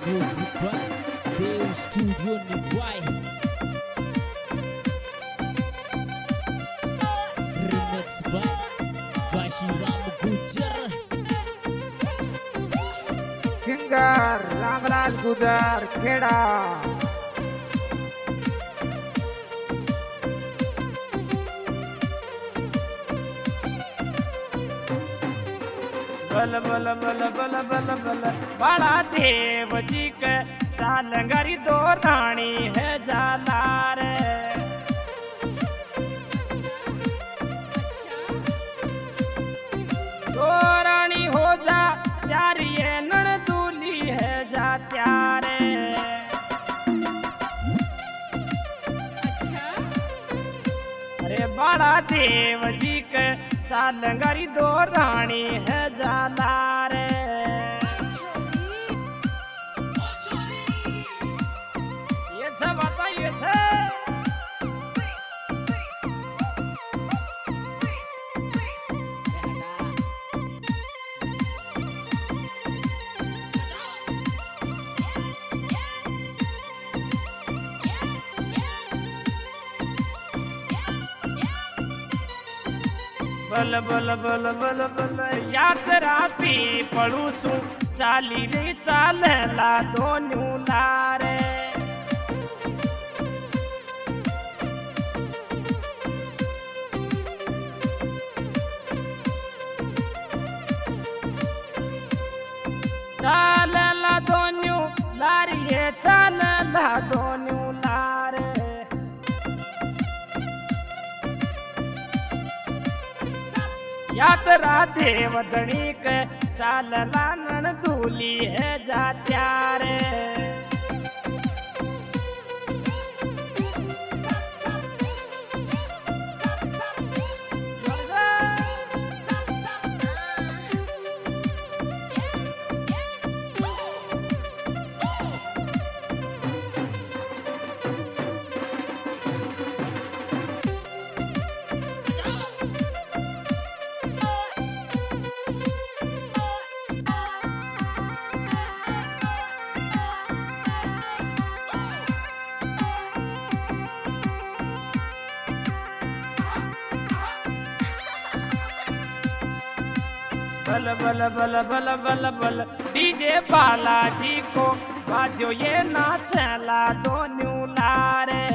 Music by Dave Studio Niwai. Remix by Bashiram Gujar. Singer Ramraj Gujar Kheda. बल बल बल बल बल बल बड़ा देव जी के चालंगरी दो रानी है जालार। दो रानी हो जा यार ये नन दूली है जा त्यारे। अरे बड़ा देव जी के चालंगरी दो रानी है जालार। ये सब बताइए थे। बल बल बल बल बल यात्रा पी पड़ूसू चाली रे चालला दोनों लारे। चालला दोनों लारिये चालला दोनों लारे। यात्रा देवदनी के चालला नन दूली है जा त्यारे। बल बल बल बल बल बल डीजे बालाजी को बाजो ये नाचला दोनों लारे।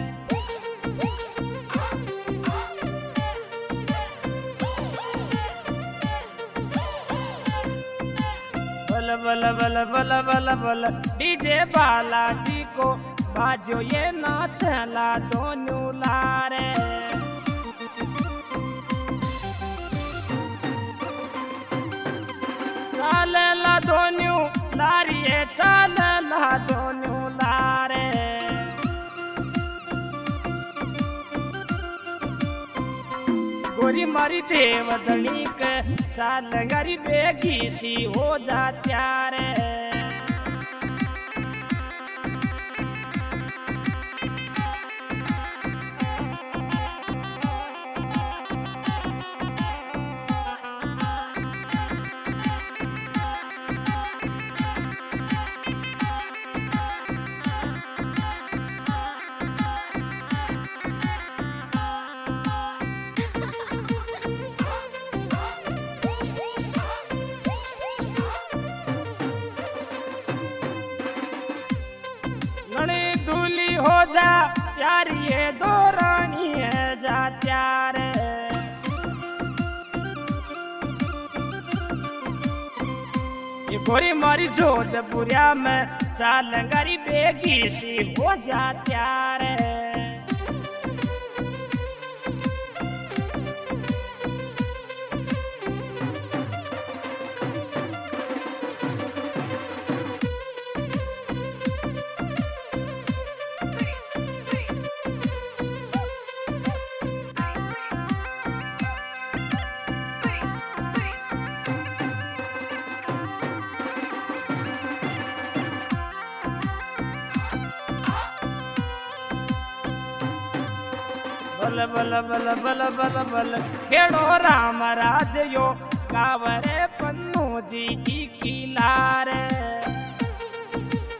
बल बल बल बल बल बल डीजे बालाजी को बाजो ये नाचला दोनों लारे। चालला दोनों लारिये चालला दोनों लारे। गोरी मारी देवदनी के चालंगरी बेगी सी हो जा त्यारे। दूली हो जा प्यार ये दो रानी है जा त्यारे। ये गोरी मारी जोधपुरिया में चालंगरी बेगी सी हो जा त्यारे। बल बल बल बल बल बल खेड़ो राम राज यो कावरे पन्नू जी की किलारे।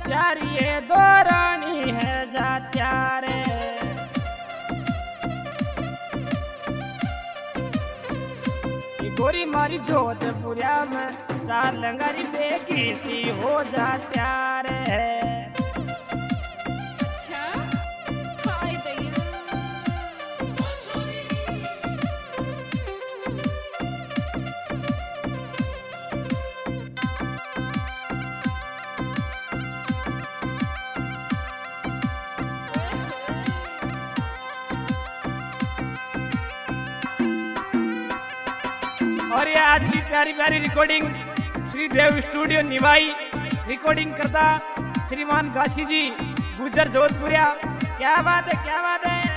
प्यारी ये दो रानी है जा त्यारे। गोरी मारी जोधपुरिया में चार लंगारी बेगी सी हो जा त्यारे। अच्छा हाय दैया। और ये आज की प्यारी प्यारी recording Shridev studio Niwai recording करता श्रीमान गाछी जी गुजर जोधपुरिया। क्या बात है क्या बात है।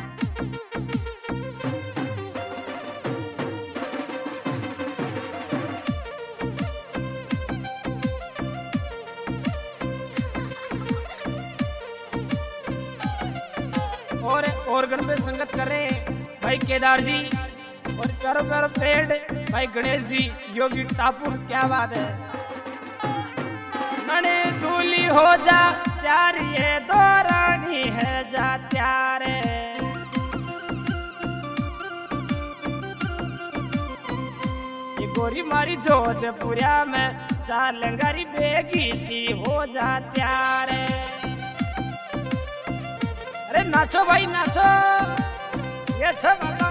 और गण पे संगत कर रहे हैं भाई केदार जी और चारों तरफ पेड़ भाई गणेश जी योगी टापुर। क्या बात है। मणे दूली हो जा प्यार ये दो रानी है जा त्यारे। ये गोरी मारी जोधपुरिया में चार लंगारी बेगी सी हो जा त्यारे। अरे नाचो भाई नाचो ये अच्छा